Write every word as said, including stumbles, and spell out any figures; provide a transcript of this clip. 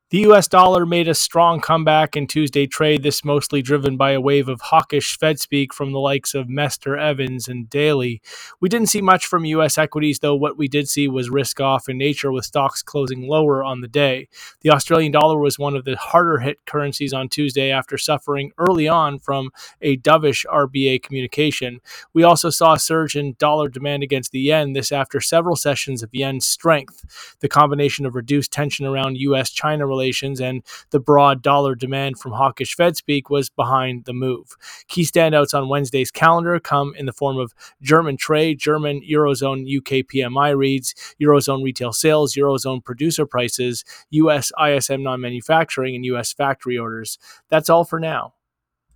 The U S dollar made a strong comeback in Tuesday trade, this mostly driven by a wave of hawkish Fed speak from the likes of Mester, Evans, and Daly. We didn't see much from U S equities, though what we did see was risk off in nature, with stocks closing lower on the day. The Australian dollar was one of the harder hit currencies on Tuesday after suffering early on from a dovish R B A communication. We also saw a surge in dollar demand against the yen, this after several sessions of yen strength. The combination of reduced tension around U S China relations and the broad dollar demand from hawkish Fed speak was behind the move. Key standouts on Wednesday's calendar come in the form of German trade, German Eurozone U K P M I reads, Eurozone retail sales, Eurozone producer prices, U S I S M non-manufacturing, and U S factory orders. That's all for now.